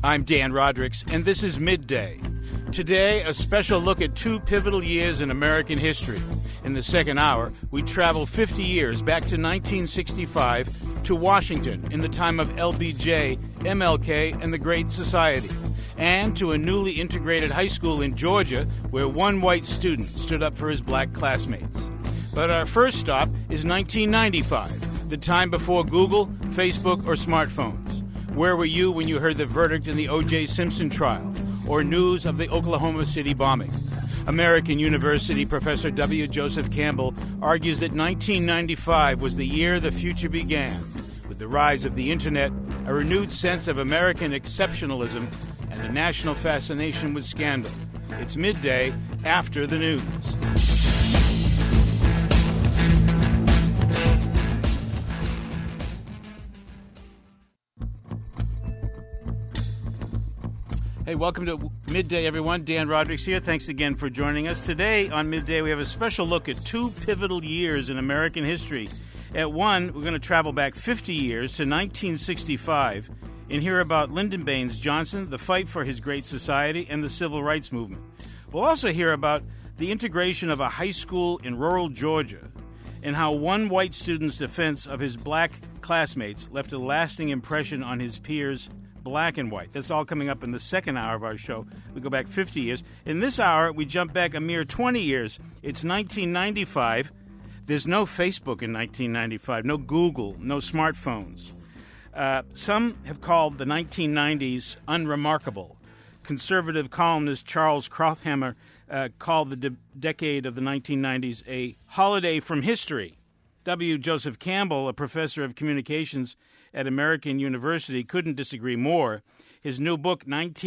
I'm Dan Rodricks, and this is Midday. Today, a special look at two pivotal years in American history. In the second hour, we travel 50 years back to 1965 to Washington in the time of LBJ, MLK, and the Great Society, and to a newly integrated high school in Georgia where one white student stood up for his black classmates. But our first stop is 1995, the time before Google, Facebook, or smartphones. Where were you when you heard the verdict in the O.J. Simpson trial or news of the Oklahoma City bombing? American University professor W. Joseph Campbell argues that 1995 was the year the future began. With the rise of the Internet, a renewed sense of American exceptionalism, and a national fascination with scandal. It's Midday after the news. Hey, welcome to Midday, everyone. Dan Rodricks here. Thanks again for joining us. Today on Midday, we have a special look at two pivotal years in American history. At one, we're going to travel back 50 years to 1965 and hear about Lyndon Baines Johnson, the fight for his great society, and the civil rights movement. We'll also hear about the integration of a high school in rural Georgia and how one white student's defense of his black classmates left a lasting impression on his peers, black and white. That's all coming up in the second hour of our show. We go back 50 years. In this hour, we jump back a mere 20 years. It's 1995. There's no Facebook in 1995, no Google, no smartphones. Some have called the 1990s unremarkable. Conservative columnist Charles Krauthammer called the decade of the 1990s a holiday from history. W. Joseph Campbell, a professor of communications at American University, couldn't disagree more. His new book,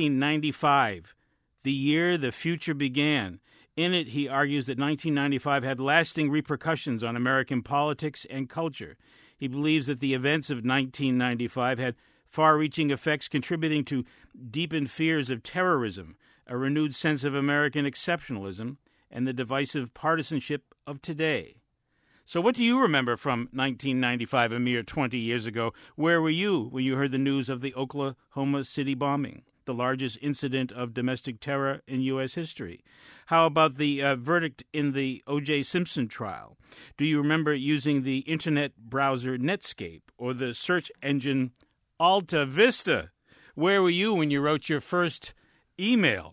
1995, The Year the Future Began. In it, he argues that 1995 had lasting repercussions on American politics and culture. He believes that the events of 1995 had far-reaching effects contributing to deepened fears of terrorism, a renewed sense of American exceptionalism, and the divisive partisanship of today. So what do you remember from 1995, a mere 20 years ago? Where were you when you heard the news of the Oklahoma City bombing, the largest incident of domestic terror in U.S. history? How about the verdict in the O.J. Simpson trial? Do you remember using the internet browser Netscape or the search engine Alta Vista? Where were you when you wrote your first email?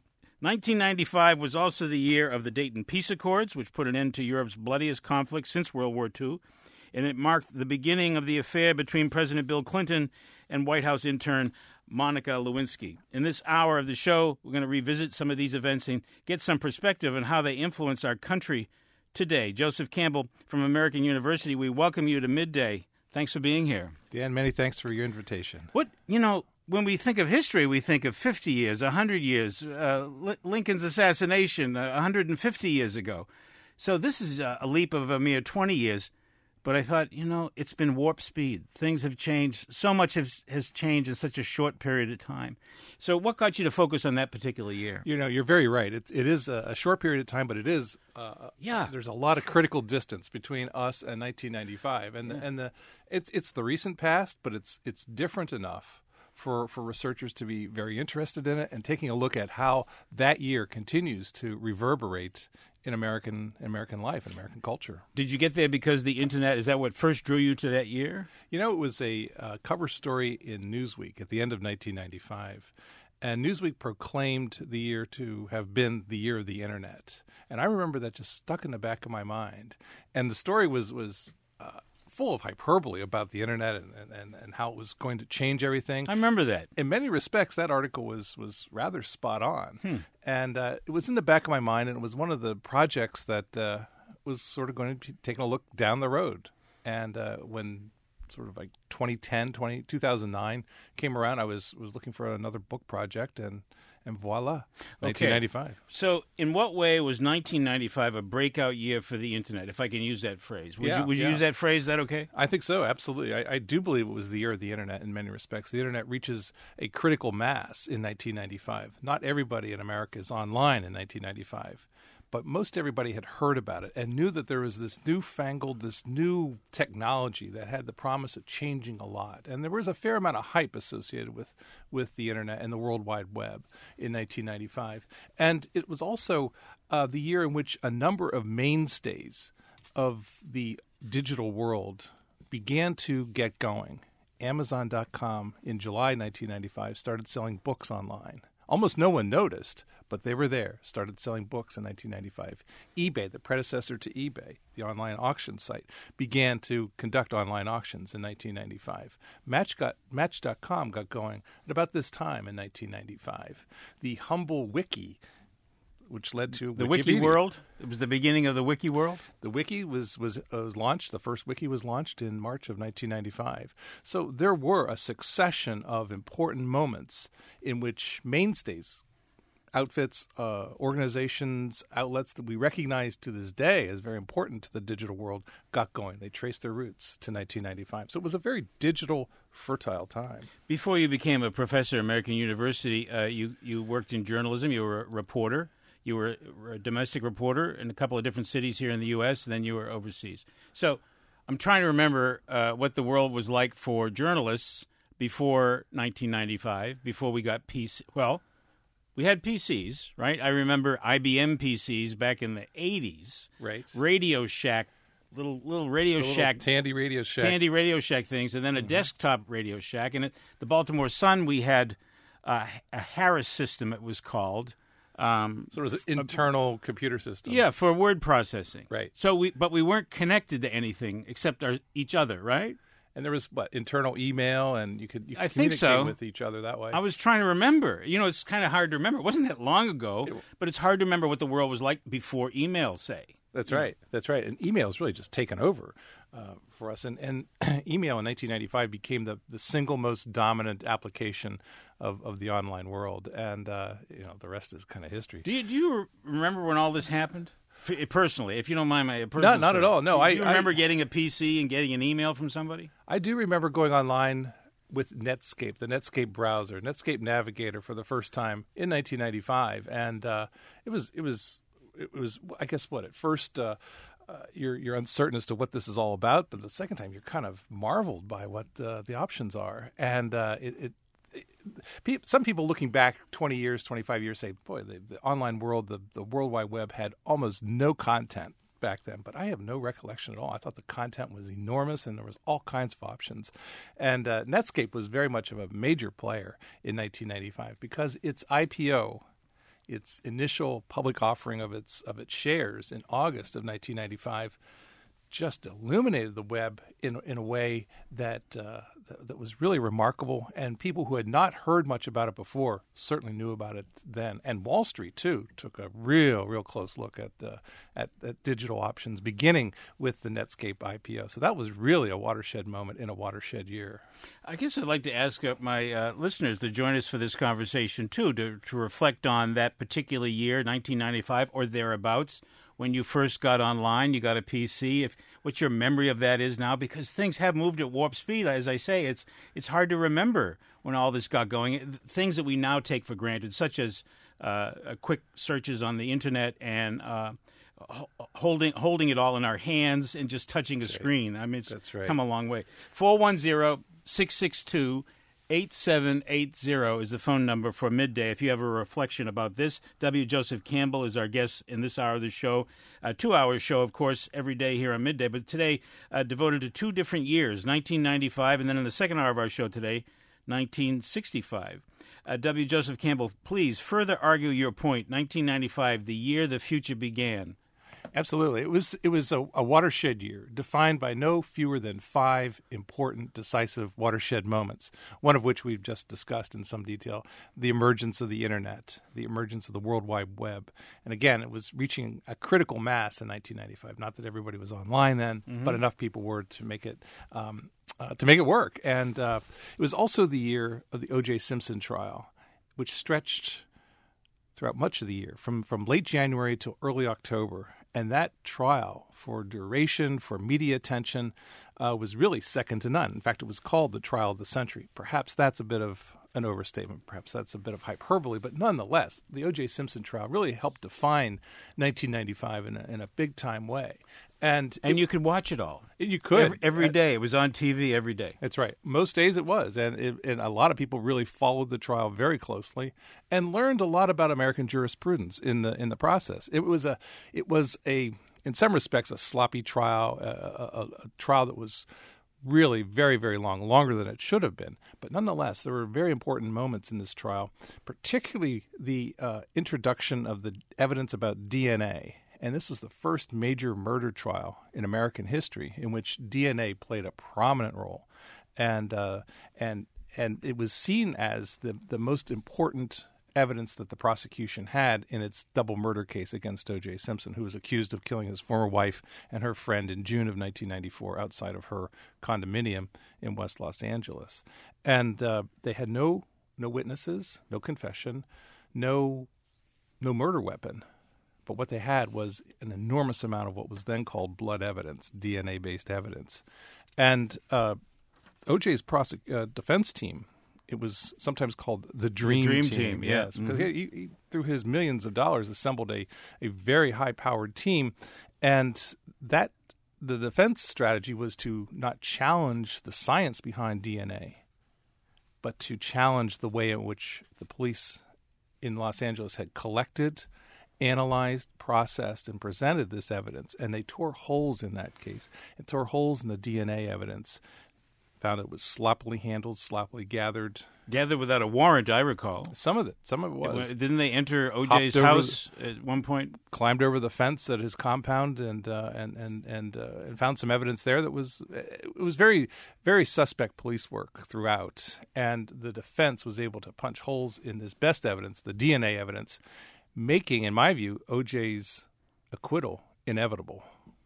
1995 was also the year of the Dayton Peace Accords, which put an end to Europe's bloodiest conflict since World War II, and it marked the beginning of the affair between President Bill Clinton and White House intern Monica Lewinsky. In this hour of the show, we're going to revisit some of these events and get some perspective on how they influence our country today. Joseph Campbell from American University, we welcome you to Midday. Thanks for being here. Dan, many thanks for your invitation. When we think of history, we think of 50 years, 100 years, Lincoln's assassination 150 years ago. So this is a leap of a mere 20 years. But I thought, it's been warp speed. Things have changed. So much has changed in such a short period of time. So what got you to focus on that particular year? You're very right. It is a short period of time, but it is. There's a lot of critical distance between us and 1995, and it's the recent past, but it's different enough for researchers to be very interested in it and taking a look at how that year continues to reverberate in American life and American culture. Did you get there because the Internet, is that what first drew you to that year? It was a cover story in Newsweek at the end of 1995. And Newsweek proclaimed the year to have been the year of the Internet. And I remember that just stuck in the back of my mind. And the story was full of hyperbole about the Internet and how it was going to change everything. I remember that. In many respects, that article was rather spot on. And it was in the back of my mind, and it was one of the projects that was sort of going to be taking a look down the road. And when sort of like 2009 came around, I was looking for another book project, and voila, 1995. Okay. So in what way was 1995 a breakout year for the Internet, if I can use that phrase? Would you use that phrase? Is that okay? I think so, absolutely. I do believe it was the year of the Internet in many respects. The Internet reaches a critical mass in 1995. Not everybody in America is online in 1995. but most everybody had heard about it and knew that there was this new technology that had the promise of changing a lot. And there was a fair amount of hype associated with the internet and the World Wide Web in 1995. And it was also the year in which a number of mainstays of the digital world began to get going. Amazon.com in July 1995 started selling books online. Almost no one noticed, but they were there, started selling books in 1995. eBay, the predecessor to eBay, the online auction site, began to conduct online auctions in 1995. Match.com got going at about this time in 1995. The Humble Wiki, which led to the Wiki World. It was the beginning of the Wiki World. The Wiki was launched. The first Wiki was launched in March of 1995. So there were a succession of important moments in which mainstays, outfits, organizations, outlets that we recognize to this day as very important to the digital world got going. They traced their roots to 1995. So it was a very digital, fertile time. Before you became a professor at American University, you worked in journalism. You were a reporter. You were a domestic reporter in a couple of different cities here in the U.S., and then you were overseas. So I'm trying to remember what the world was like for journalists before 1995, before we got PC. Well, we had PCs, right? I remember IBM PCs back in the 80s. Right. Radio Shack, little Radio Shack. Tandy Radio Shack. Tandy Radio Shack things, and then a desktop Radio Shack. And at the Baltimore Sun, we had a Harris system, it was called. So it was an internal computer system. Yeah, for word processing. Right. So we weren't connected to anything except each other, right? And there was internal email, and you could I communicate think so. with each other that way. I was trying to remember. It's kind of hard to remember. It wasn't that long ago, but it's hard to remember what the world was like before email, say. That's right. That's right. And email has really just taken over for us. And email in 1995 became the single most dominant application of the online world. And, the rest is kind of history. Do you remember when all this happened? Personally, if you don't mind my personal not story. at all. No, do you remember getting a PC and getting an email from somebody? I do remember going online with Netscape, the Netscape browser, Netscape Navigator for the first time in 1995. And it was, I guess, at first you're uncertain as to what this is all about, but the second time you're kind of marveled by what the options are. And some people looking back 20 years, 25 years say, boy, the online world, the World Wide Web had almost no content back then, but I have no recollection at all. I thought the content was enormous and there was all kinds of options. And Netscape was very much of a major player in 1995 because its IPO, its initial public offering of its shares in August of 1995, just illuminated the web in a way that was really remarkable, and people who had not heard much about it before certainly knew about it then. And Wall Street too took a real close look at digital options, beginning with the Netscape IPO. So that was really a watershed moment in a watershed year. I guess I'd like to ask my listeners to join us for this conversation too, to reflect on that particular year, 1995 or thereabouts. When you first got online, you got a PC. What your memory of that is now, because things have moved at warp speed. As I say, it's hard to remember when all this got going. Things that we now take for granted, such as quick searches on the internet and holding it all in our hands and just touching a screen. I mean, it's come a long way. 410-662-8780 is the phone number for Midday. If you have a reflection about this, W. Joseph Campbell is our guest in this hour of the show. A 2-hour show, of course, every day here on Midday, but today devoted to two different years, 1995, and then in the second hour of our show today, 1965. W. Joseph Campbell, please further argue your point. 1995, the year the future began. Absolutely. It was a watershed year defined by no fewer than 5 important, decisive watershed moments, one of which we've just discussed in some detail: the emergence of the Internet, the emergence of the World Wide Web. And again, it was reaching a critical mass in 1995. Not that everybody was online then, but enough people were to make it work. And it was also the year of the O.J. Simpson trial, which stretched throughout much of the year, from late January to early October. And that trial, for duration, for media attention, was really second to none. In fact, it was called the trial of the century. Perhaps that's a bit of an overstatement. Perhaps that's a bit of hyperbole, but nonetheless, the O.J. Simpson trial really helped define 1995 in a big-time way. And you could watch it all. You could. Every day. It was on TV every day. That's right. Most days it was. And a lot of people really followed the trial very closely and learned a lot about American jurisprudence in the process. It was in some respects, a sloppy trial, a trial that was really very, very long, longer than it should have been. But nonetheless, there were very important moments in this trial, particularly the introduction of the evidence about DNA. And this was the first major murder trial in American history in which DNA played a prominent role. And it was seen as the most important evidence that the prosecution had in its double murder case against O.J. Simpson, who was accused of killing his former wife and her friend in June of 1994 outside of her condominium in West Los Angeles. And they had no witnesses, no confession, no murder weapon. But what they had was an enormous amount of what was then called blood evidence, DNA-based evidence. And O.J.'s defense team, it was sometimes called the Dream Team. Yes, because he, through his millions of dollars, assembled a very high-powered team. And that the defense strategy was to not challenge the science behind DNA, but to challenge the way in which the police in Los Angeles had collected, analyzed, processed, and presented this evidence. And they tore holes in that case. It tore holes in the DNA evidence, found it was sloppily handled, sloppily gathered. Gathered without a warrant, I recall. Some of it was. Didn't they enter O.J.'s house at one point? Climbed over the fence at his compound and found some evidence there that was very, very suspect police work throughout. And the defense was able to punch holes in this best evidence, the DNA evidence, making, in my view, O.J.'s acquittal inevitable.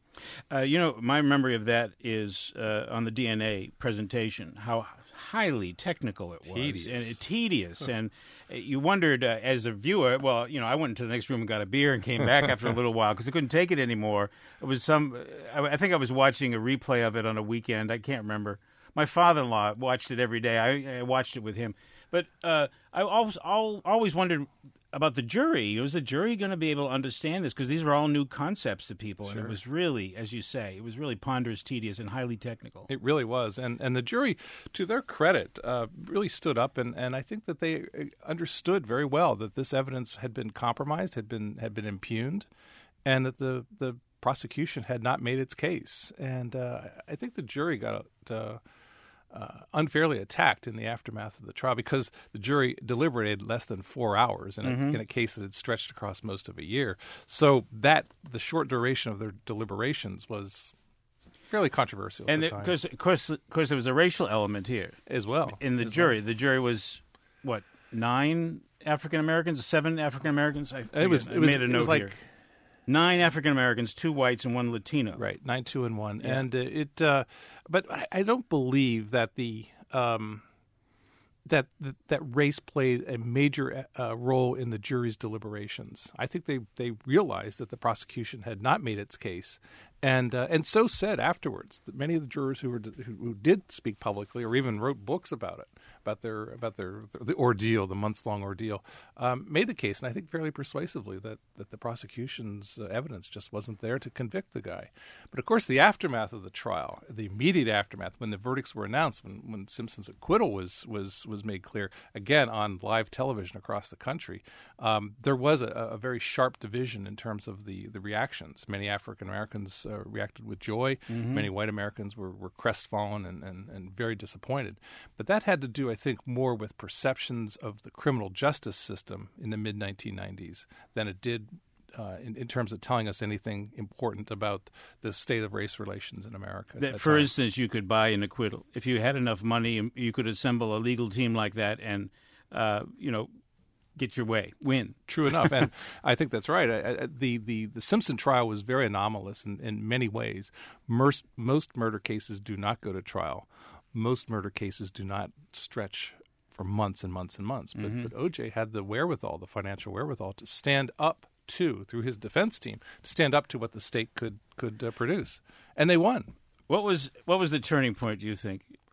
My memory of that is on the DNA presentation, how highly technical it was. Tedious. And you wondered, as a viewer, I went into the next room and got a beer and came back after a little while because I couldn't take it anymore. It was I think I was watching a replay of it on a weekend. I can't remember. My father-in-law watched it every day. I watched it with him. But I always wondered about the jury. Was the jury going to be able to understand this? Because these were all new concepts to people. Sure. And it was really, as you say, it was really ponderous, tedious, and highly technical. It really was. And the jury, to their credit, really stood up, and I think that they understood very well that this evidence had been compromised, had been impugned, and that the prosecution had not made its case. And I think the jury got unfairly attacked in the aftermath of the trial because the jury deliberated less than 4 hours in a case that had stretched across most of a year. So the short duration of their deliberations was fairly controversial. And because of course there was a racial element here as well in the jury. Well. The jury was 9 African Americans, 7 African Americans. I made a note here. 9 African Americans, 2 whites, and 1 Latino. Right, 9, 2, and 1. Yeah. And but I don't believe that that race played a major role in the jury's deliberations. I think they realized that the prosecution had not made its case, and so said afterwards. That many of the jurors who did speak publicly or even wrote books about it, about the ordeal, the months-long ordeal, made the case, and I think fairly persuasively, that the prosecution's evidence just wasn't there to convict the guy. But of course, the aftermath of the trial, the immediate aftermath, when the verdicts were announced, when Simpson's acquittal was made clear, again on live television across the country, there was a very sharp division in terms of the reactions. Many African Americans reacted with joy. Mm-hmm. Many white Americans were crestfallen and very disappointed. But that had to do, I think, more with perceptions of the criminal justice system in the mid-1990s than it did in terms of telling us anything important about the state of race relations in America. For instance, you could buy an acquittal. If you had enough money, you could assemble a legal team like that and, get your way, win. True enough, and I think that's right. The Simpson trial was very anomalous in many ways. Most murder cases do not go to trial. Most murder cases do not stretch for months and months and months. But O.J. had the wherewithal, the financial wherewithal, to stand up through his defense team, to stand up to what the state could produce, and they won. What was the turning point, do you think?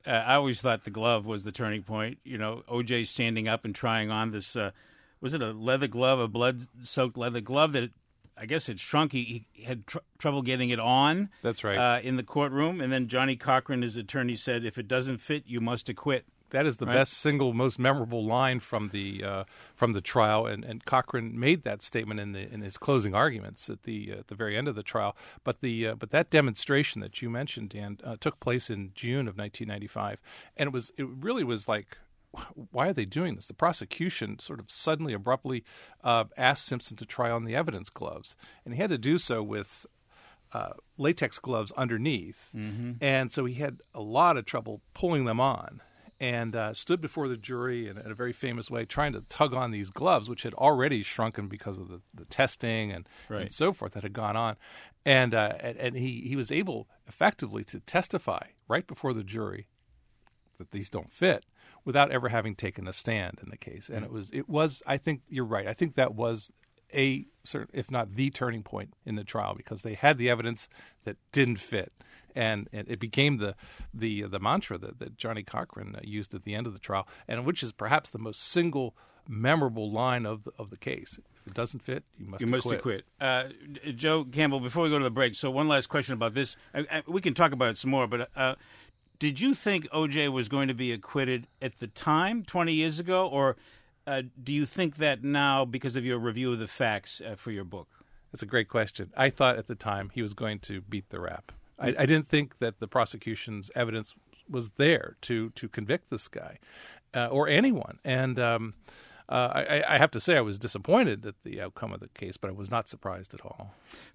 I always thought the glove was the turning point. You know, O.J. standing up and trying on this, was it a leather glove, a blood-soaked leather glove that I guess it shrunk. He had trouble getting it on. That's right. In the courtroom. And then Johnny Cochran, his attorney, said, if it doesn't fit, you must acquit. That is the best single, most memorable line from the trial, and Cochran made that statement in his closing arguments at the very end of the trial. But that demonstration that you mentioned, Dan, took place in June of 1995, and it really was like, why are they doing this? The prosecution sort of suddenly, abruptly asked Simpson to try on the evidence gloves, and he had to do so with latex gloves underneath, and so he had a lot of trouble pulling them on. And stood before the jury in a very famous way, trying to tug on these gloves, which had already shrunken because of the testing and so forth that had gone on. And he was able effectively to testify right before the jury that these don't fit without ever having taken a stand in the case. And it was. I think you're right. I think that was a certain, if not the turning point in the trial, because they had the evidence that didn't fit. And it became the mantra that Johnny Cochran used at the end of the trial, and which is perhaps the most single memorable line of the case. If it doesn't fit, you must acquit. Joe Campbell, before we go to the break, so one last question about this. We can talk about it some more, but did you think O.J. was going to be acquitted at the time, 20 years ago, or do you think that now because of your review of the facts for your book? That's a great question. I thought at the time he was going to beat the rap. I didn't think that the prosecution's evidence was there to convict this guy or anyone. And I have to say I was disappointed at the outcome of the case, but I was not surprised at all.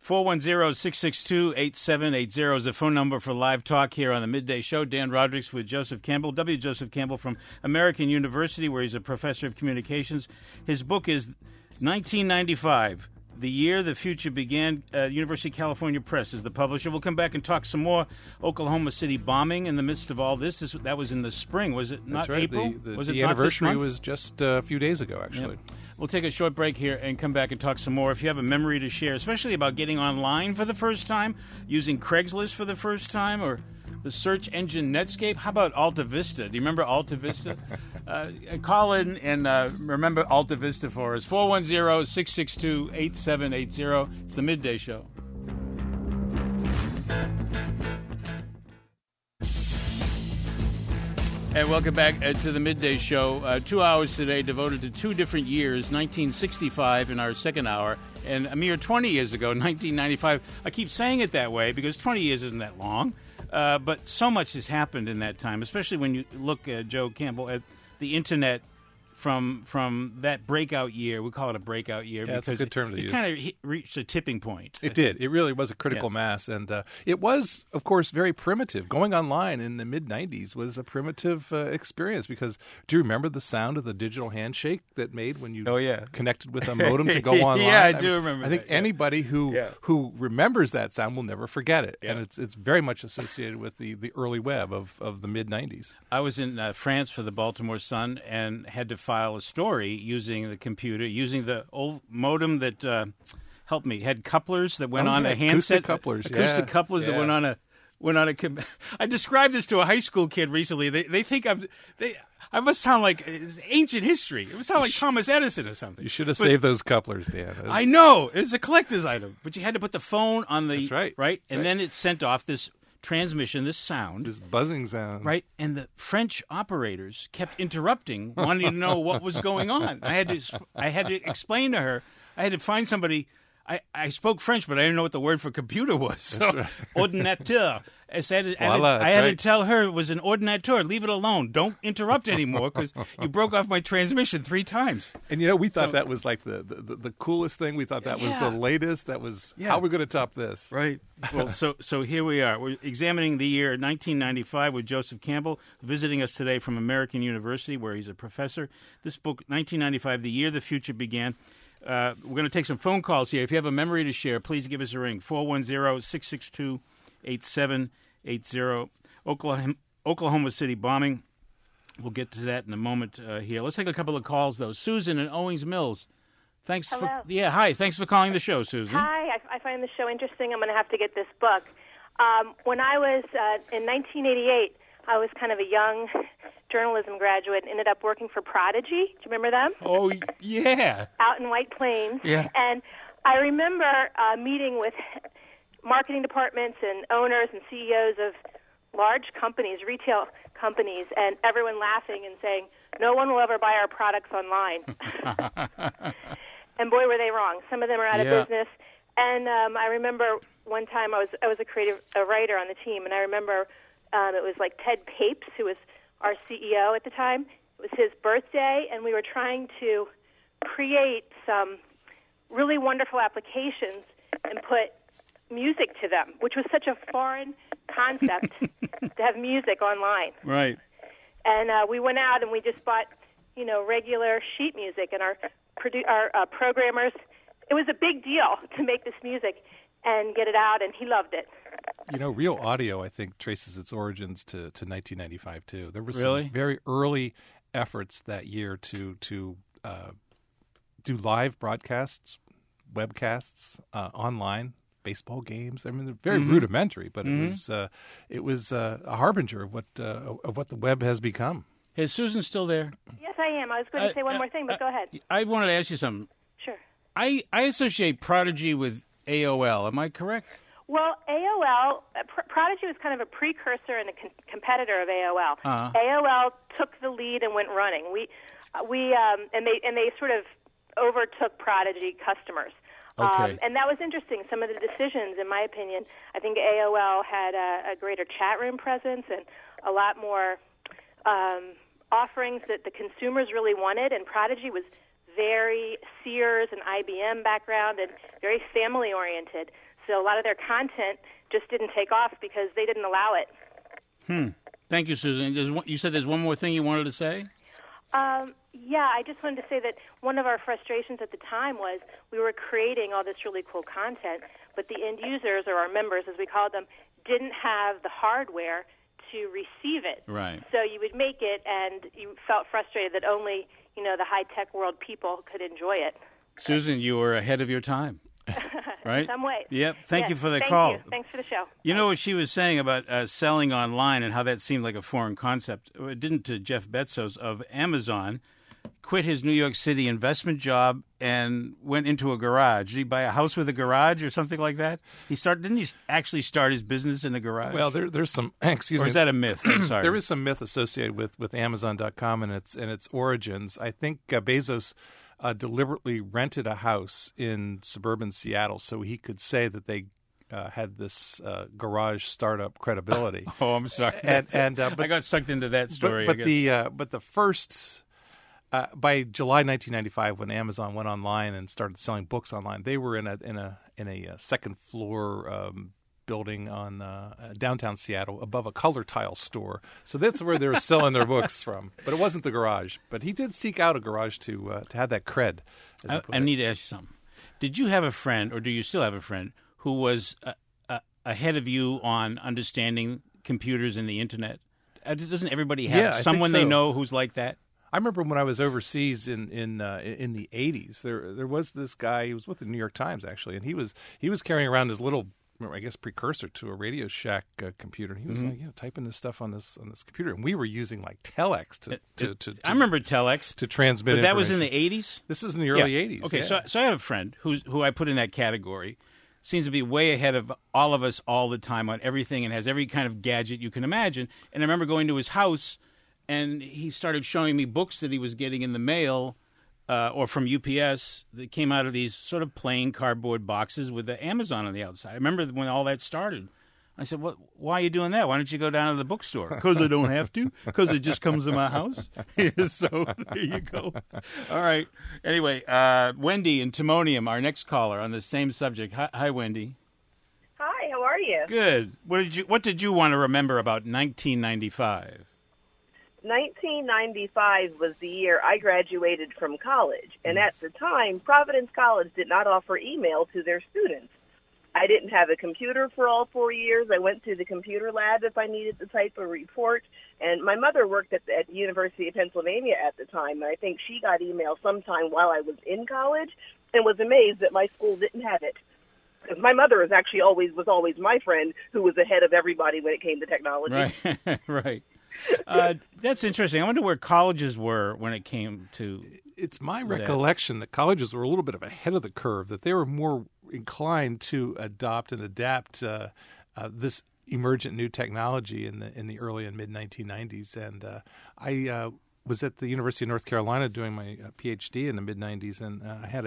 410-662-8780 is the phone number for live talk here on the Midday Show. Dan Rodrigues with Joseph Campbell, W. Joseph Campbell from American University, where he's a professor of communications. His book is 1995. The Year the Future Began. University of California Press is the publisher. We'll come back and talk some more Oklahoma City bombing in the midst of all this. That was in the spring, was it not? That's right. April? The anniversary was just a few days ago, actually. Yep. We'll take a short break here and come back and talk some more. If you have a memory to share, especially about getting online for the first time, using Craigslist for the first time, or the search engine Netscape. How about Alta Vista? Do you remember Alta Vista? Call in and remember Alta Vista for us. 410-662-8780. It's the Midday Show. And welcome back to the Midday Show. 2 hours today devoted to two different years, 1965 in our second hour, and a mere 20 years ago, 1995. I keep saying it that way because 20 years isn't that long. But so much has happened in that time, especially when you look, Joe Campbell, at the Internet from that breakout year. We call it a breakout year because that's a good term to use. It kind of reached a tipping point. It did. It really was a critical mass. And it was, of course, very primitive. Going online in the mid-'90s was a primitive experience because do you remember the sound of the digital handshake that made when you connected with a modem to go online? Yeah, I do remember I think anybody who remembers that sound will never forget it. Yeah. And it's very much associated with the early web of the mid-'90s. I was in France for the Baltimore Sun and had to file a story using the computer, using the old modem that helped me. Had couplers that went on a handset. Acoustic couplers that went on a. I described this to a high school kid recently. They think I must sound like it's ancient history. It must sound like Thomas Edison or something. You should have saved those couplers, Dan. I know it's a collector's item, but you had to put the phone on the right, and then it sent off this transmission, this sound. This buzzing sound. Right, and the French operators kept interrupting, wanting to know what was going on. I had to explain to her. I had to find somebody. I spoke French, but I didn't know what the word for computer was. So, ordinateur. I had to tell her it was an ordinateur. Leave it alone. Don't interrupt anymore because you broke off my transmission 3 times. And, we thought that was like the coolest thing. We thought that was the latest. That was how we're going to top this. Right. Well, so here we are. We're examining the year 1995 with Joseph Campbell, visiting us today from American University, where he's a professor. This book, 1995, The Year the Future Began. We're going to take some phone calls here. If you have a memory to share, please give us a ring, 410-662-8780. Oklahoma City bombing. We'll get to that in a moment here. Let's take a couple of calls, though. Susan in Owings Mills. Hello. Hi. Thanks for calling the show, Susan. Hi. I find the show interesting. I'm going to have to get this book. When I was in 1988, I was kind of a young journalism graduate and ended up working for Prodigy. Do you remember them? Oh, yeah. Out in White Plains. Yeah. And I remember meeting with marketing departments and owners and CEOs of large companies, retail companies, and everyone laughing and saying, no one will ever buy our products online. And boy, were they wrong. Some of them are out of business. And I remember one time I was a writer on the team, and I remember it was like Ted Papes, who was our CEO at the time. It was his birthday, and we were trying to create some really wonderful applications and put music to them, which was such a foreign concept to have music online. Right. And we went out and we just bought, regular sheet music, and our programmers. It was a big deal to make this music and get it out, and he loved it. Real audio, I think, traces its origins to 1995 too. There were Really? some very early efforts that year to do live broadcasts, webcasts, online. Baseball games. I mean, they're very rudimentary, but it was a harbinger of what the web has become. Is Susan still there? Yes, I am. I was going to say one more thing, but go ahead. I wanted to ask you something. Sure. I associate Prodigy with AOL. Am I correct? Well, AOL, Prodigy was kind of a precursor and a competitor of AOL. AOL took the lead and went running. And they sort of overtook Prodigy customers. Okay. And that was interesting. Some of the decisions, in my opinion, I think AOL had a greater chat room presence and a lot more offerings that the consumers really wanted. And Prodigy was very Sears and IBM background and very family-oriented. So a lot of their content just didn't take off because they didn't allow it. Thank you, Susan. You said there's one more thing you wanted to say? Yeah, I just wanted to say that one of our frustrations at the time was we were creating all this really cool content, but the end users, or our members as we called them, didn't have the hardware to receive it. Right. So you would make it, and you felt frustrated that only, the high-tech world people could enjoy it. Susan, you were ahead of your time. Right? In some ways. Yep. Thank you for the Thank call. You. Thanks for the show. You know what she was saying about selling online and how that seemed like a foreign concept? Didn't Jeff Bezos of Amazon quit his New York City investment job and went into a garage? Did he buy a house with a garage or something like that? Didn't he actually start his business in a garage? Well, there's some excuse me. Or is that a myth? I'm sorry. There is some myth associated with Amazon.com and its origins. I think Bezos deliberately rented a house in suburban Seattle so he could say that they had this garage startup credibility. Oh, I'm sorry. But I got sucked into that story. But the first by July 1995, when Amazon went online and started selling books online, they were in a second floor building on downtown Seattle above a color tile store. So that's where they were selling their books from. But it wasn't the garage. But he did seek out a garage to have that cred. I need to ask you something. Did you have a friend, or do you still have a friend, who was ahead of you on understanding computers and the internet? Doesn't everybody have someone they know who's like that? I remember when I was overseas in the 80s, there was this guy. He was with the New York Times actually, and he was carrying around his little, I guess, precursor to a Radio Shack computer. And he was like, typing this stuff on this computer, and we were using like telex to I remember telex to transmit. But that was in the 80s. This is in the early 80s. Okay, so I have a friend who I put in that category. Seems to be way ahead of all of us all the time on everything, and has every kind of gadget you can imagine. And I remember going to his house, and he started showing me books that he was getting in the mail or from UPS that came out of these sort of plain cardboard boxes with the Amazon on the outside. I remember when all that started. I said, why are you doing that? Why don't you go down to the bookstore? Because I don't have to. Because it just comes to my house. So there you go. All right. Anyway, Wendy in Timonium, our next caller on the same subject. Hi, Wendy. Hi, how are you? Good. What did you want to remember about 1995? 1995 was the year I graduated from college, and at the time, Providence College did not offer email to their students. I didn't have a computer for all 4 years. I went to the computer lab if I needed to type a report, and my mother worked at the University of Pennsylvania at the time, and I think she got email sometime while I was in college and was amazed that my school didn't have it. Because my mother was always my friend who was ahead of everybody when it came to technology. Right, right. That's interesting. I wonder where colleges were when it came to. It's my recollection that colleges were a little bit of ahead of the curve, that they were more inclined to adopt and adapt this emergent new technology in the early and mid 1990s. And I was at the University of North Carolina doing my PhD in the mid 90s, and I had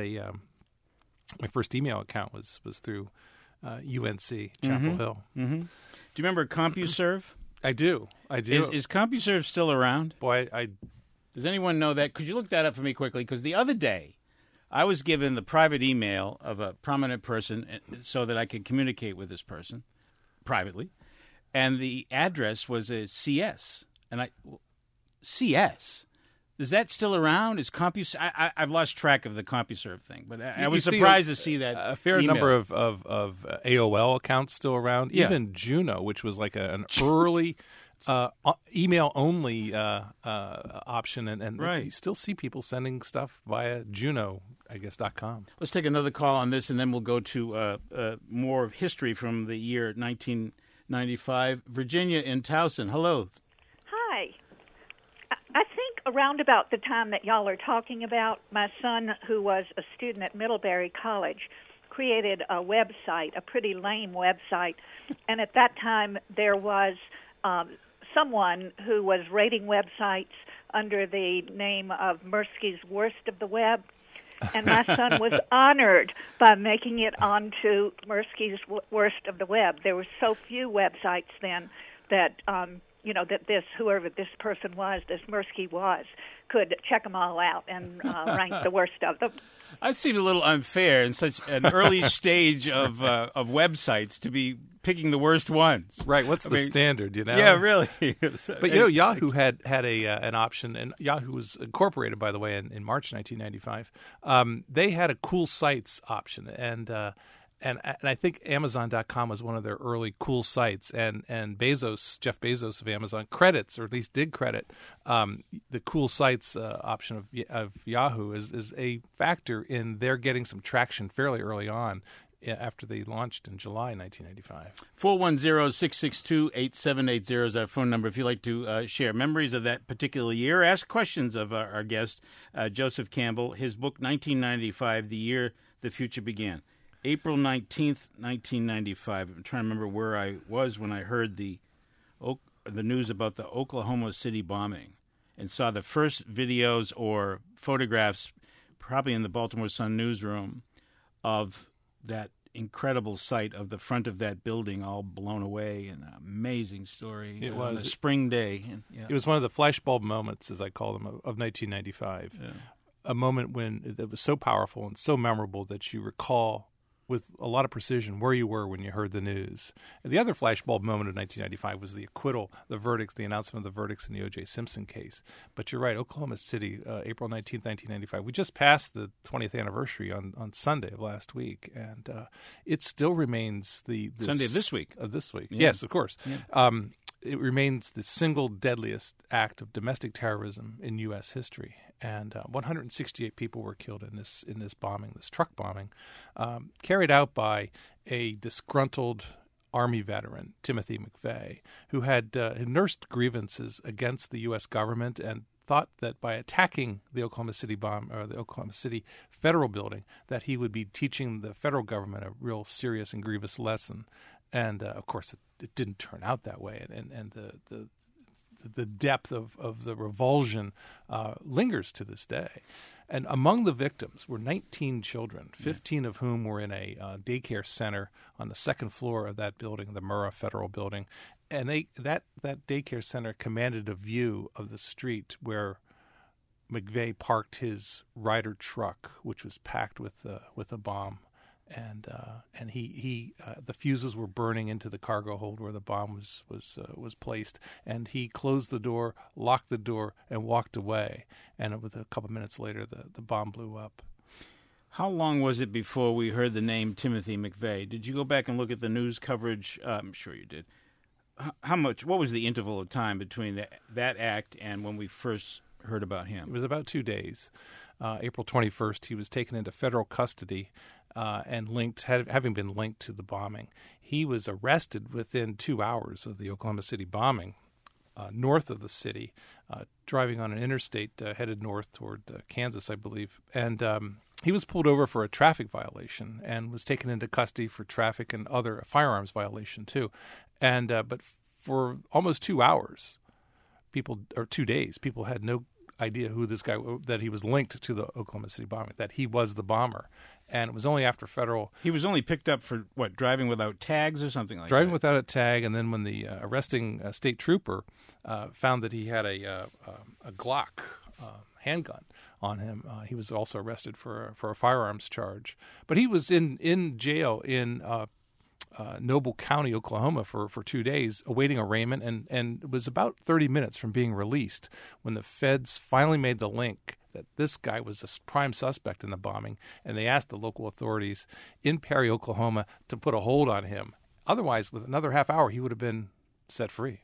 my first email account was through UNC Chapel Hill. Mm-hmm. Do you remember CompuServe? I do. Is CompuServe still around? Boy, I does anyone know that? Could you look that up for me quickly? Because the other day, I was given the private email of a prominent person so that I could communicate with this person privately, and the address was a CS. And CS. Is that still around? Is CompuServe? I've lost track of the CompuServe thing, but I was surprised to see that a fair email. Number of AOL accounts still around. Yeah. Even Juno, which was like an early email only option, and right. You still see people sending stuff via Juno, I guess .com. Let's take another call on this, and then we'll go to more of history from the year 1995. Virginia in Towson. Hello. Hi. I think around about the time that y'all are talking about, my son, who was a student at Middlebury College, created a website, a pretty lame website, and at that time there was someone who was rating websites under the name of Mirsky's Worst of the Web, and my son was honored by making it onto Mirsky's Worst of the Web. There were so few websites then that that whoever this person was, this Mirsky was, could check them all out and rank the worst of them. It seemed a little unfair in such an early stage of websites to be picking the worst ones. Right. What's the standard, Yeah, really. But, Yahoo had an option, and Yahoo was incorporated, by the way, in March 1995. They had a cool sites option, and I think Amazon.com was one of their early cool sites, and Jeff Bezos of Amazon credits, or at least did credit, the cool sites option of Yahoo is a factor in their getting some traction fairly early on after they launched in July 1995. 410-662-8780 is our phone number if you'd like to share memories of that particular year. Ask questions of our guest, Joseph Campbell. His book, 1995, The Year the Future Began. April 19th, 1995. I'm trying to remember where I was when I heard the news about the Oklahoma City bombing and saw the first videos or photographs, probably in the Baltimore Sun newsroom, of that incredible sight of the front of that building all blown away. An amazing story. It was a spring day. It was one of the flashbulb moments, as I call them, of 1995. Yeah. A moment when it was so powerful and so memorable that you recall with a lot of precision where you were when you heard the news. And the other flashbulb moment of 1995 was the acquittal, the verdicts, the announcement of the verdicts in the O.J. Simpson case. But you're right, Oklahoma City, April 19th, 1995. We just passed the 20th anniversary on Sunday of last week, and it still remains the Sunday of this week. Yeah. Yes, of course. Yeah. It remains the single deadliest act of domestic terrorism in U.S. history. And 168 people were killed in this bombing, this truck bombing, carried out by a disgruntled Army veteran, Timothy McVeigh, who had nursed grievances against the U.S. government and thought that by attacking the Oklahoma City the Oklahoma City federal building, that he would be teaching the federal government a real serious and grievous lesson. And of course, it didn't turn out that way. And the depth of the revulsion lingers to this day. And among the victims were 19 children, 15 of whom were in a daycare center on the second floor of that building, the Murrah Federal Building. And that daycare center commanded a view of the street where McVeigh parked his Ryder truck, which was packed with a bomb. And the fuses were burning into the cargo hold where the bomb was placed, and he closed the door, locked the door, and walked away. And with a couple minutes later, the bomb blew up. How long was it before we heard the name Timothy McVeigh? Did you go back and look at the news coverage? I'm sure you did. What was the interval of time between that act and when we first heard about him? It was about 2 days. April 21st, he was taken into federal custody and having been linked to the bombing. He was arrested within 2 hours of the Oklahoma City bombing. north of the city, driving on an interstate headed north toward Kansas, I believe. And he was pulled over for a traffic violation and was taken into custody for traffic and other firearms violation too. And but for almost 2 hours, 2 days, people had no idea who this guy, that he was linked to the Oklahoma City bombing, that he was the bomber. And it was only after federal... He was only picked up for, what, driving without tags or something like that? Driving without a tag, and then when the arresting state trooper found that he had a Glock handgun on him, he was also arrested for a firearms charge. But he was in jail in Noble County, Oklahoma, for 2 days, awaiting arraignment, and it was about 30 minutes from being released when the feds finally made the link that this guy was a prime suspect in the bombing, and they asked the local authorities in Perry, Oklahoma, to put a hold on him. Otherwise, with another half hour, he would have been set free.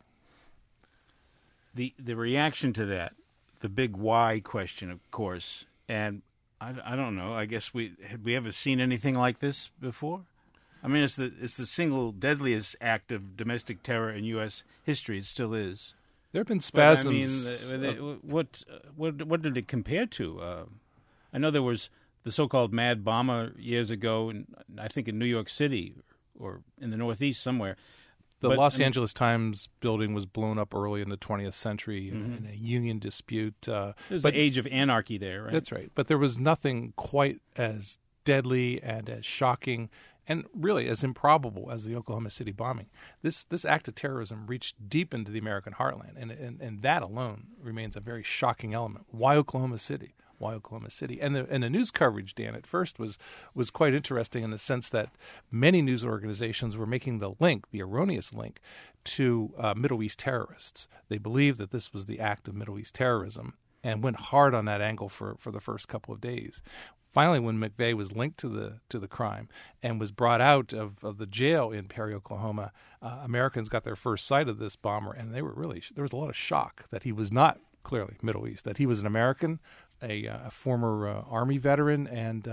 The reaction to that, the big why question, of course, and I don't know. I guess had we ever seen anything like this before? I mean, it's the single deadliest act of domestic terror in U.S. history. It still is. There have been spasms. But, I mean, what did it compare to? I know there was the so-called Mad Bomber years ago, I think in New York City or in the Northeast somewhere. The Los Angeles Times building was blown up early in the 20th century in a union dispute. There's the age of anarchy there, right? That's right. But there was nothing quite as deadly and as shocking and really as improbable as the Oklahoma City bombing. This act of terrorism reached deep into the American heartland, and that alone remains a very shocking element. Why Oklahoma City? Why Oklahoma City? And the news coverage, Dan, at first was quite interesting in the sense that many news organizations were making the erroneous link, to Middle East terrorists. They believed that this was the act of Middle East terrorism and went hard on that angle for the first couple of days. Finally, when McVeigh was linked to the crime and was brought out of the jail in Perry, Oklahoma, Americans got their first sight of this bomber, and there was a lot of shock that he was not clearly Middle East, that he was an American, a former Army veteran, and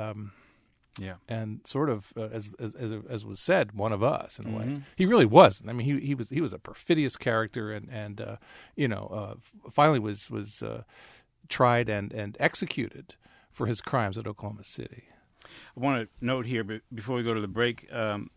sort of as was said, one of us in a way. He really wasn't. I mean, he was a perfidious character, and finally was tried and executed for his crimes at Oklahoma City. I want to note here, before we go to the break,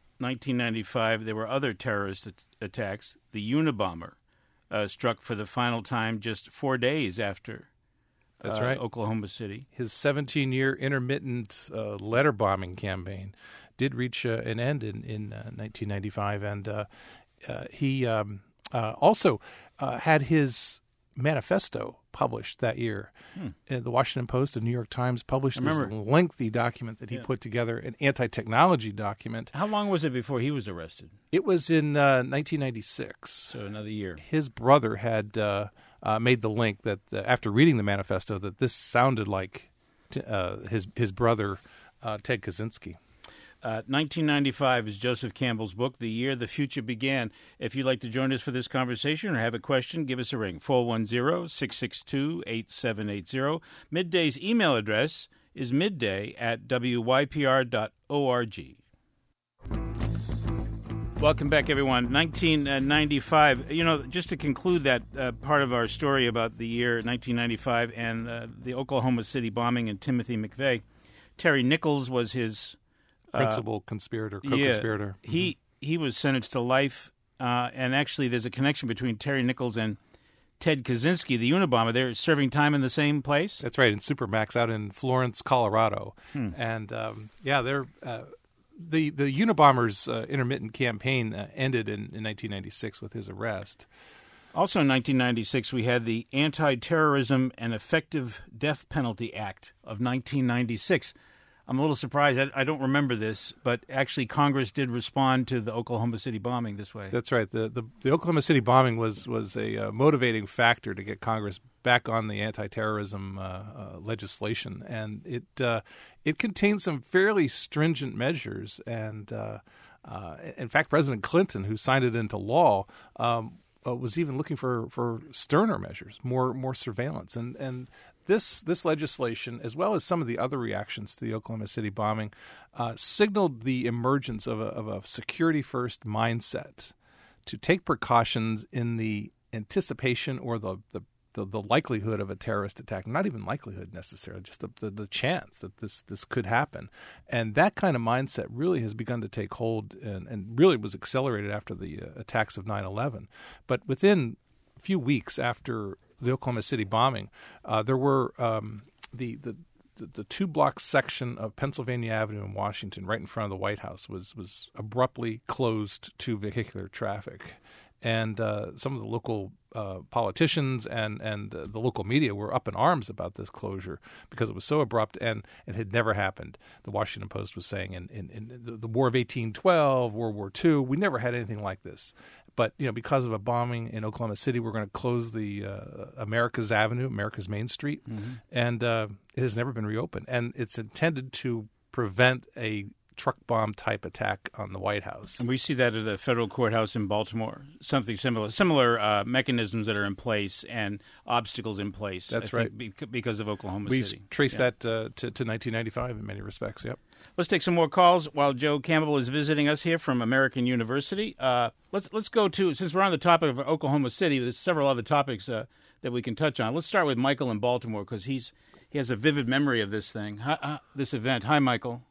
1995, there were other terrorist attacks. The Unabomber struck for the final time just 4 days after That's right. Oklahoma City. His 17-year intermittent letter bombing campaign did reach an end in 1995, and he also had his manifesto published that year. The Washington Post and New York Times published this lengthy document that he put together, an anti-technology document. How long was it before he was arrested? It was in 1996. So another year. His brother had made the link that after reading the manifesto that this sounded like his brother, Ted Kaczynski. 1995 is Joseph Campbell's book, The Year the Future Began. If you'd like to join us for this conversation or have a question, give us a ring, 410-662-8780. Midday's email address is midday@wypr.org. Welcome back, everyone. 1995, just to conclude that part of our story about the year 1995 and the Oklahoma City bombing and Timothy McVeigh, Terry Nichols was his... principal conspirator, co-conspirator. Yeah, he was sentenced to life, and actually there's a connection between Terry Nichols and Ted Kaczynski, the Unabomber. They're serving time in the same place? That's right, in Supermax out in Florence, Colorado. And, they're... The Unabomber's intermittent campaign ended in 1996 with his arrest. Also in 1996, we had the Anti-Terrorism and Effective Death Penalty Act of 1996. I'm a little surprised. I don't remember this, but actually Congress did respond to the Oklahoma City bombing this way. That's right. The Oklahoma City bombing was a motivating factor to get Congress back on the anti-terrorism legislation, and it contained some fairly stringent measures. And in fact, President Clinton, who signed it into law, was even looking for sterner measures, more surveillance, and this legislation, as well as some of the other reactions to the Oklahoma City bombing, signaled the emergence of a security-first mindset to take precautions in the anticipation or the likelihood of a terrorist attack, not even likelihood necessarily, just the chance that this could happen. And that kind of mindset really has begun to take hold and really was accelerated after the attacks of 9/11. But within a few weeks after the Oklahoma City bombing, there were the 2-block section of Pennsylvania Avenue in Washington, right in front of the White House, was abruptly closed to vehicular traffic. And some of the local politicians and the local media were up in arms about this closure because it was so abrupt and it had never happened. The Washington Post was saying in the War of 1812, World War II, we never had anything like this. But because of a bombing in Oklahoma City, we're going to close the America's Avenue, America's Main Street, and it has never been reopened. And it's intended to prevent a truck bomb type attack on the White House. And we see that at the federal courthouse in Baltimore. Something similar mechanisms that are in place and obstacles in place. That's right, because of Oklahoma City. We trace that to 1995 in many respects. Yep. Let's take some more calls while Joe Campbell is visiting us here from American University. Let's go to, since we're on the topic of Oklahoma City, there's several other topics that we can touch on. Let's start with Michael in Baltimore because he has a vivid memory of this thing, this event. Hi, Michael.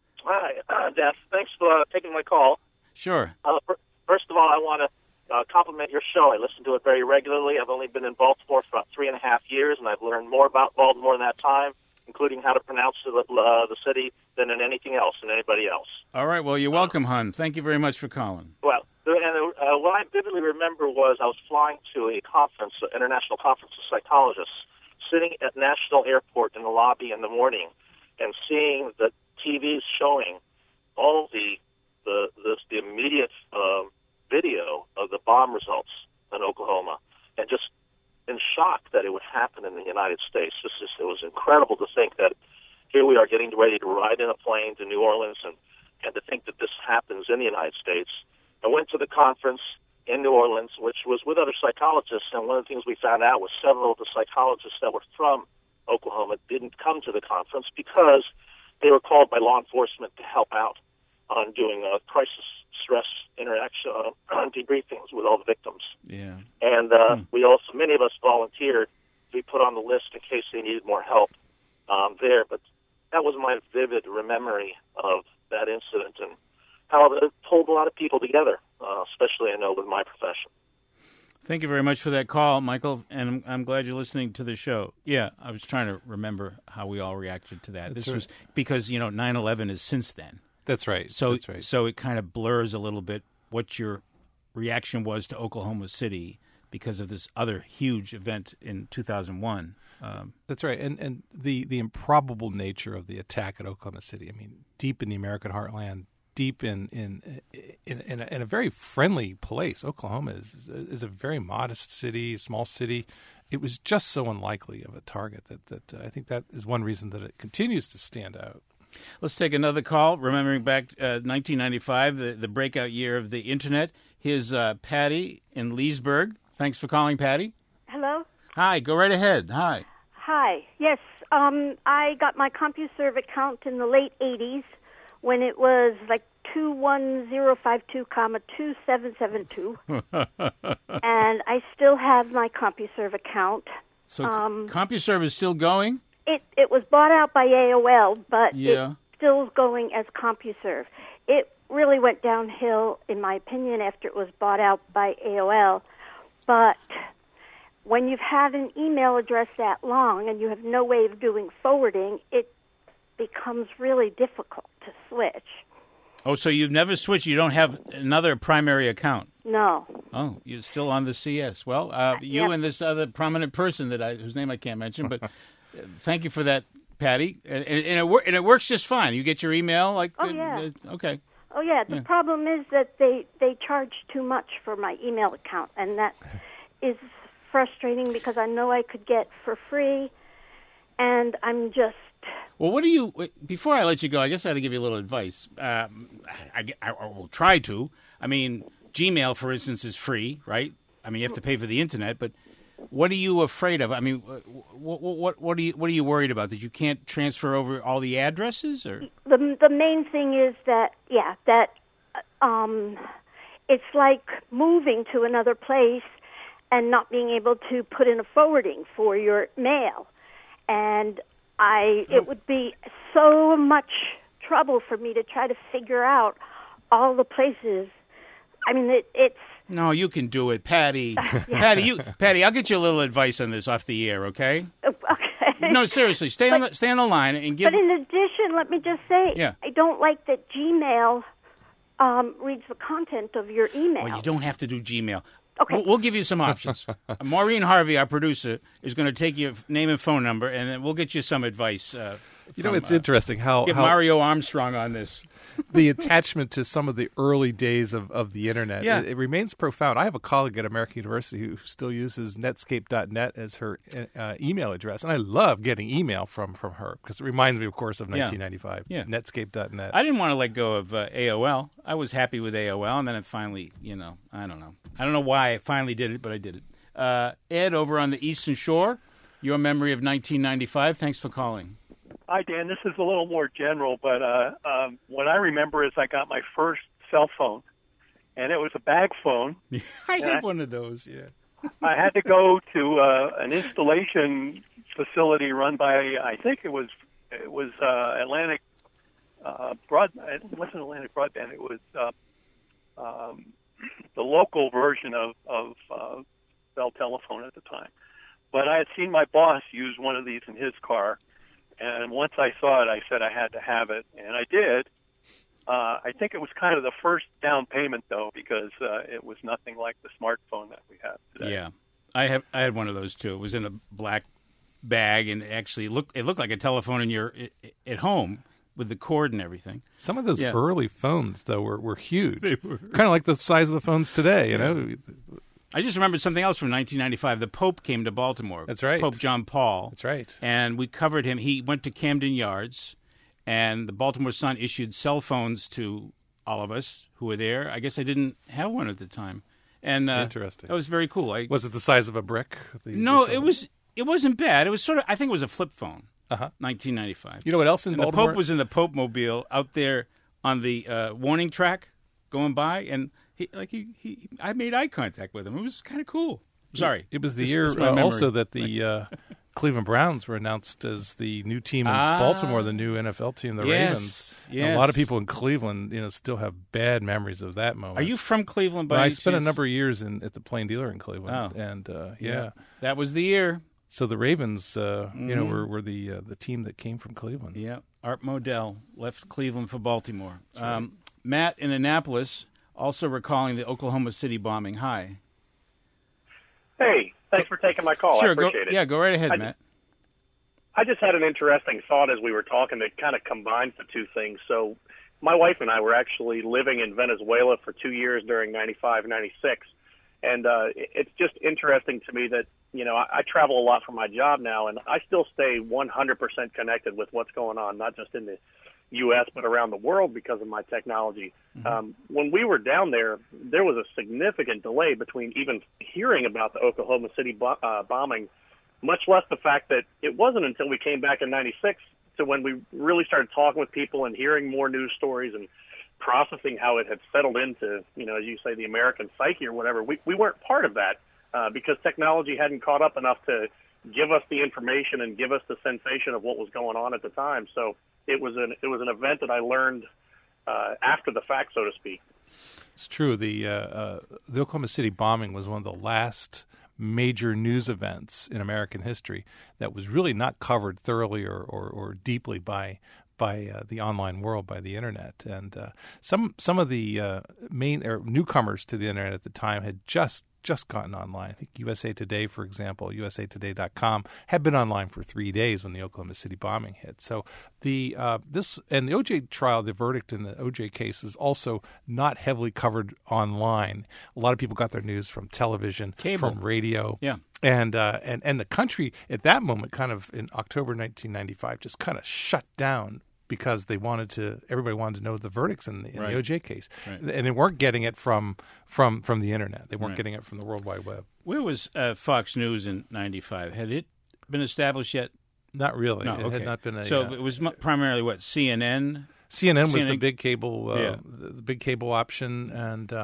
Hi, Jeff. Thanks for taking my call. Sure. First of all, I want to compliment your show. I listen to it very regularly. I've only been in Baltimore for about 3.5 years, and I've learned more about Baltimore in that time, including how to pronounce the city than in anything else and anybody else. All right. Well, you're welcome, hon. Thank you very much for calling. Well, and what I vividly remember was I was flying to a conference, an international conference of psychologists, sitting at National Airport in the lobby in the morning and seeing the TVs showing all the immediate video of the bomb results in Oklahoma, and just in shock that it would happen in the United States. It was incredible to think that here we are getting ready to ride in a plane to New Orleans, and to think that this happens in the United States. I went to the conference in New Orleans, which was with other psychologists, and one of the things we found out was several of the psychologists that were from Oklahoma didn't come to the conference because they were called by law enforcement to help out on doing crisis stress interaction debriefings with all the victims. Yeah. And we also, many of us volunteered to be put on the list in case they needed more help there. But that was my vivid memory of that incident and how it pulled a lot of people together, especially, I know, with my profession. Thank you very much for that call, Michael, and I'm glad you're listening to the show. Yeah, I was trying to remember how we all reacted to that. This was because, 9/11 is since then. That's right. So it kind of blurs a little bit what your reaction was to Oklahoma City because of this other huge event in 2001. That's right, and the improbable nature of the attack at Oklahoma City. I mean, deep in the American heartland, deep in a very friendly place. Oklahoma is a very modest city, small city. It was just so unlikely of a target that I think that is one reason that it continues to stand out. Let's take another call. Remembering back 1995, the breakout year of the Internet. Here's Patty in Leesburg. Thanks for calling, Patty. Hello? Hi, go right ahead. Hi. Hi. Yes, I got my CompuServe account in the late 80s when it was like 21052, 2772. And I still have my CompuServe account. So CompuServe is still going? It was bought out by AOL, but yeah, it's still going as CompuServe. It really went downhill, in my opinion, after it was bought out by AOL. But when you've had an email address that long and you have no way of doing forwarding, it becomes really difficult to switch. Oh, so you've never switched? You don't have another primary account? No. Oh, you're still on the CS. Well, you and this other prominent person whose name I can't mention, but thank you for that, Patty. And it works just fine. You get your email like. Oh yeah. Okay. Oh yeah. The problem is that they charge too much for my email account, and that is frustrating because I know I could get for free, and I'm just. Well, before I let you go, I guess I ought to give you a little advice. I will try to. I mean, Gmail, for instance, is free, right? I mean, you have to pay for the Internet, but what are you afraid of? I mean, what are you worried about? That you can't transfer over all the addresses, or the main thing is that it's like moving to another place, and not being able to put in a forwarding for your mail. And it would be so much trouble for me to try to figure out all the places. I mean, it's... No, you can do it, Patty. Patty, I'll get you a little advice on this off the air, okay? Okay. No, seriously, stay on the line and give... But in addition, let me just say, I don't like that Gmail reads the content of your email. Well, you don't have to do Gmail. Okay. We'll give you some options. Maureen Harvey, our producer, is going to take your name and phone number, and then we'll get you some advice. It's interesting how Mario Armstrong on this. The attachment to some of the early days of the Internet, it remains profound. I have a colleague at American University who still uses Netscape.net as her email address, and I love getting email from her because it reminds me, of course, of 1995. Yeah. Netscape.net. I didn't want to let go of AOL. I was happy with AOL, and then it finally, I don't know. I don't know why I finally did it, but I did it. Ed, over on the Eastern Shore, your memory of 1995. Thanks for calling. Hi, Dan. This is a little more general, but what I remember is I got my first cell phone, and it was a bag phone. I had one of those, yeah. I had to go to an installation facility run by, I think it was Atlantic Broadband. It wasn't Atlantic Broadband. It was the local version of Bell Telephone at the time. But I had seen my boss use one of these in his car. And once I saw it, I said I had to have it, and I did. I think it was kind of the first down payment, though, because it was nothing like the smartphone that we have today. Yeah, I had one of those too. It was in a black bag, and actually it looked like a telephone at home with the cord and everything. Some of those early phones, though, were huge. They were kind of like the size of the phones today. You know. I just remembered something else from 1995. The Pope came to Baltimore. That's right. Pope John Paul. That's right. And we covered him. He went to Camden Yards, and the Baltimore Sun issued cell phones to all of us who were there. I guess I didn't have one at the time. And interesting. That was very cool. Was it the size of a brick? No, it wasn't bad. It was sort of, I think it was a flip phone. 1995. You know what else in Baltimore? The Pope was in the Pope Mobile out there on the warning track going by, and I made eye contact with him. It was kind of cool. Sorry. It was the year also that the Cleveland Browns were announced as the new team in Baltimore, the new NFL team, the Ravens. Yes. A lot of people in Cleveland, still have bad memories of that moment. Are you from Cleveland? I spent a number of years at the Plain Dealer in Cleveland, and that was the year. So the Ravens, were the team that came from Cleveland. Yeah, Art Modell left Cleveland for Baltimore. Right. Matt in Annapolis. Also recalling the Oklahoma City bombing. Hi. Hey, thanks for taking my call. Sure, I appreciate it. Yeah, go right ahead, Matt. I just had an interesting thought as we were talking that kind of combines the two things. So my wife and I were actually living in Venezuela for 2 years during 95, 96. And it's just interesting to me that, I travel a lot for my job now, and I still stay 100% connected with what's going on, not just in the U.S., but around the world because of my technology. Mm-hmm. When we were down there, there was a significant delay between even hearing about the Oklahoma City bombing, much less the fact that it wasn't until we came back in 96 to when we really started talking with people and hearing more news stories and processing how it had settled into, as you say, the American psyche or whatever. We weren't part of that because technology hadn't caught up enough to give us the information and give us the sensation of what was going on at the time. So it was an event that I learned after the fact, so to speak. It's true. The Oklahoma City bombing was one of the last major news events in American history that was really not covered thoroughly or deeply by the online world, by the internet. And some of the main newcomers to the internet at the time had just gotten online. I think USA Today, for example, usatoday.com, had been online for 3 days when the Oklahoma City bombing hit. So the OJ trial, the verdict in the OJ case is also not heavily covered online. A lot of people got their news from television, from radio. Yeah. And the country at that moment, kind of in October 1995, just kind of shut down because everybody wanted to know the verdicts in the OJ case. Right. And they weren't getting it from the internet. They weren't getting it from the World Wide Web. Where was Fox News in 95? Had it been established yet? Not really. No, it had not been So it was primarily what, CNN? CNN was the big cable, the big cable option, and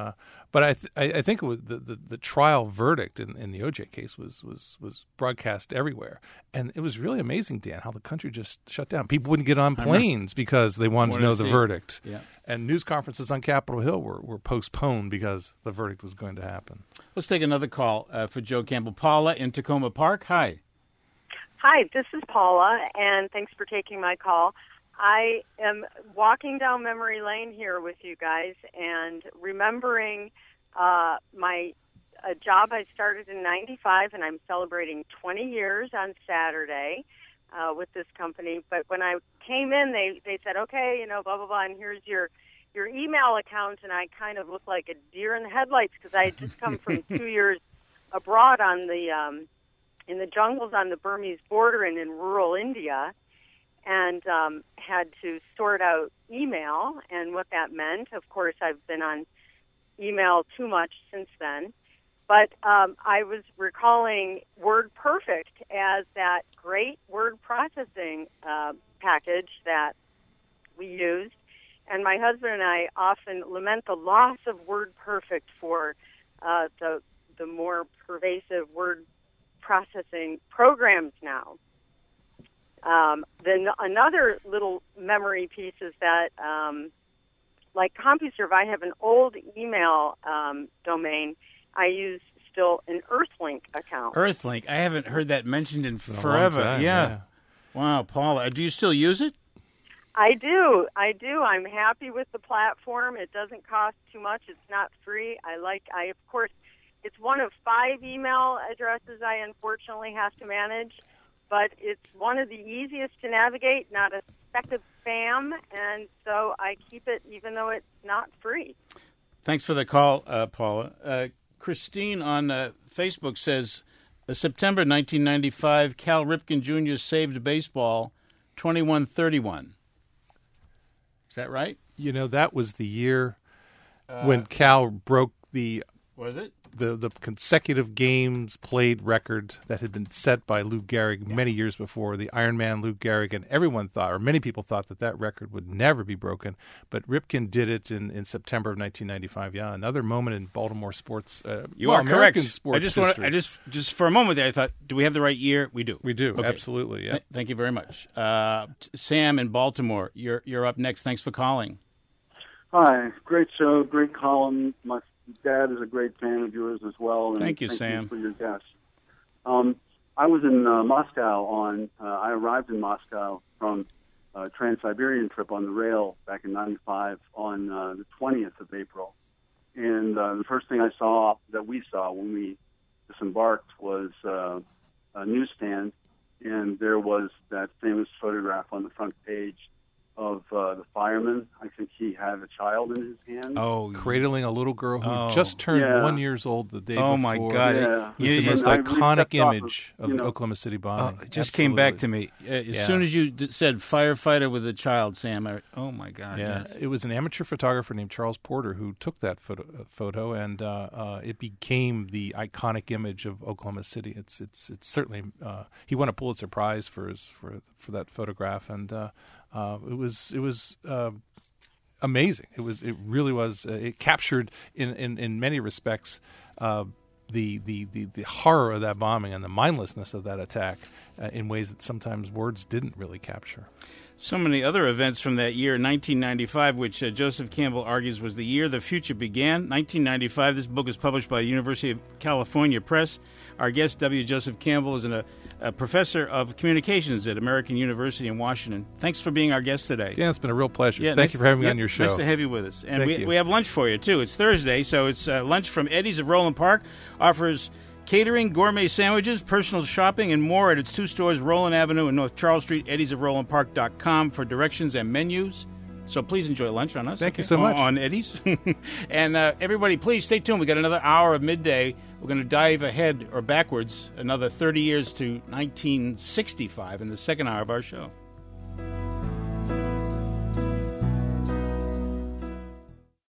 But I think it was the trial verdict in the O.J. case was broadcast everywhere, and it was really amazing, Dan, how the country just shut down. People wouldn't get on planes because they wanted to know the verdict, and news conferences on Capitol Hill were postponed because the verdict was going to happen. Let's take another call for Joe Campbell. Paula in Tacoma Park. Hi. Hi, this is Paula, and thanks for taking my call. I am walking down memory lane here with you guys and remembering my job I started in 95, and I'm celebrating 20 years on Saturday with this company. But when I came in, they said, okay, blah, blah, blah, and here's your email account, and I kind of looked like a deer in the headlights because I had just come from 2 years abroad on the in the jungles on the Burmese border and in rural India, and had to sort out email and what that meant. Of course, I've been on email too much since then. But I was recalling WordPerfect as that great word processing package that we used. And my husband and I often lament the loss of WordPerfect for the more pervasive word processing programs now. Then another little memory piece is that, like CompuServe, I have an old email domain. I use still an Earthlink account. Earthlink. I haven't heard that mentioned in forever. Time, yeah. Wow, Paula, do you still use it? I do. I'm happy with the platform. It doesn't cost too much. It's not free. Of course, it's one of 5 email addresses I unfortunately have to manage. But it's one of the easiest to navigate, not a speck of spam, and so I keep it even though it's not free. Thanks for the call, Paula. Christine on Facebook says, September 1995, Cal Ripken Jr. saved baseball 21-31. Is that right? That was the year when Cal broke the... Was it? The consecutive games played record that had been set by Lou Gehrig many years before, the Iron Man Lou Gehrig, and everyone thought, or many people thought, that record would never be broken. But Ripken did it in September of 1995. Yeah, another moment in Baltimore sports. You are American correct. Sports I just for a moment there, I thought, do we have the right year? We do. We do. Okay. Absolutely. Yeah. Thank you very much, Sam in Baltimore. You're up next. Thanks for calling. Hi, great show, great column. My dad is a great fan of yours as well. And thank you, Sam. You for your guests. I was in Moscow I arrived in Moscow from a Trans-Siberian trip on the rail back in 95 on the 20th of April. And the first thing we saw when we disembarked was a newsstand, and there was that famous photograph on the front page of the fireman. I think he had a child in his hand. Oh, cradling a little girl who just turned 1 year old the day before. Oh, my God. Yeah. It was the most iconic image of the Oklahoma City bombing. It just came back to me. As soon as you said firefighter with a child, Sam, oh, my God. Yeah, yes. It was an amateur photographer named Charles Porter who took that photo and it became the iconic image of Oklahoma City. It's certainly he won a Pulitzer Prize for that photograph, and it was amazing. It really was. It captured in many respects the horror of that bombing and the mindlessness of that attack in ways that sometimes words didn't really capture. So many other events from that year, 1995, which Joseph Campbell argues was the year the future began. 1995, this book is published by the University of California Press. Our guest, W. Joseph Campbell, is a professor of communications at American University in Washington. Thanks for being our guest today. Dan, it's been a real pleasure. Thank you for having me on your show. Nice to have you with us. And we have lunch for you, too. It's Thursday, so it's lunch from Eddie's of Roland Park. Offers catering, gourmet sandwiches, personal shopping, and more at its 2 stores, Roland Avenue and North Charles Street, eddiesofrolandpark.com for directions and menus. So please enjoy lunch on us. Thank you so much. On Eddie's. And everybody, please stay tuned. We got another hour of midday. We're going to dive ahead or backwards another 30 years to 1965 in the second hour of our show.